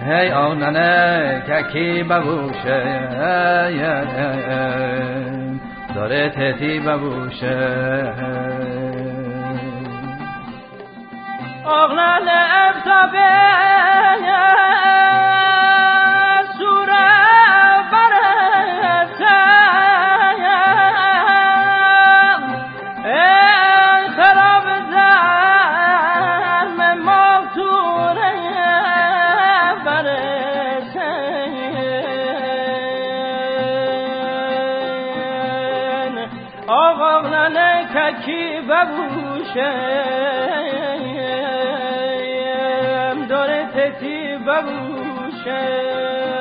هی آنانه ککی ببوشه داره تتی ببوشه آغلال افتابه سوره برسه ای خراب زرم مفتوره برسه آغلال ککی ببوشه داره تتی ببوشه